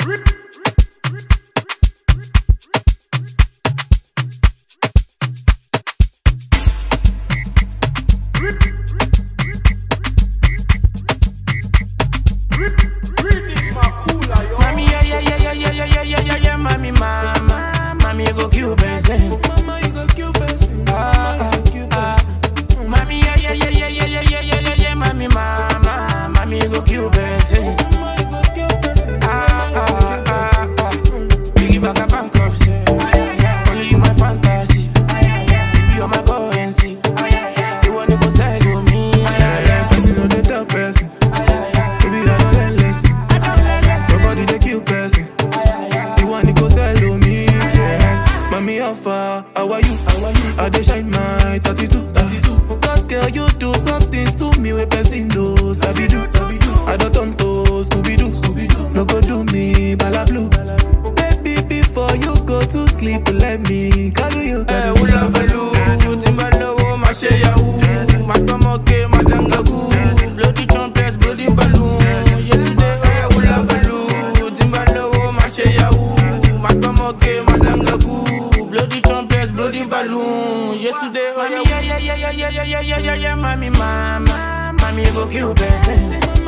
Mami, yeah, mami, mama. Mami, you go kill person. Mama, you go kill person. Mami, yeah, mami, mama. Mami, you go kill person. Biggie back up and cups. Only you my fantasy. If you are my currency, you wanna go sell to me. Person on the top person. Baby, I don't let less. Nobody they kill person. You want to go sell to me. Yeah. Mommy, how far? How are you? I dey shine my 32. Cause girl, you do some things to me with person do. Sabi do. I don't turn to Scooby-Doo. No go do me bala blue. Baby, before you go to sleep, let me carry you. Ula balu, timbalo, ma she yahoo. Ma tomoke, ma dangagu. Bloody trumpets, bloody balloon. Yesterday, ula balu, timbalo, ma she yahoo. Ma tomoke, ma dangagu. Bloody trumpets, bloody balloon. Yesterday, yeah, mami, mama. Mami, you go kill person.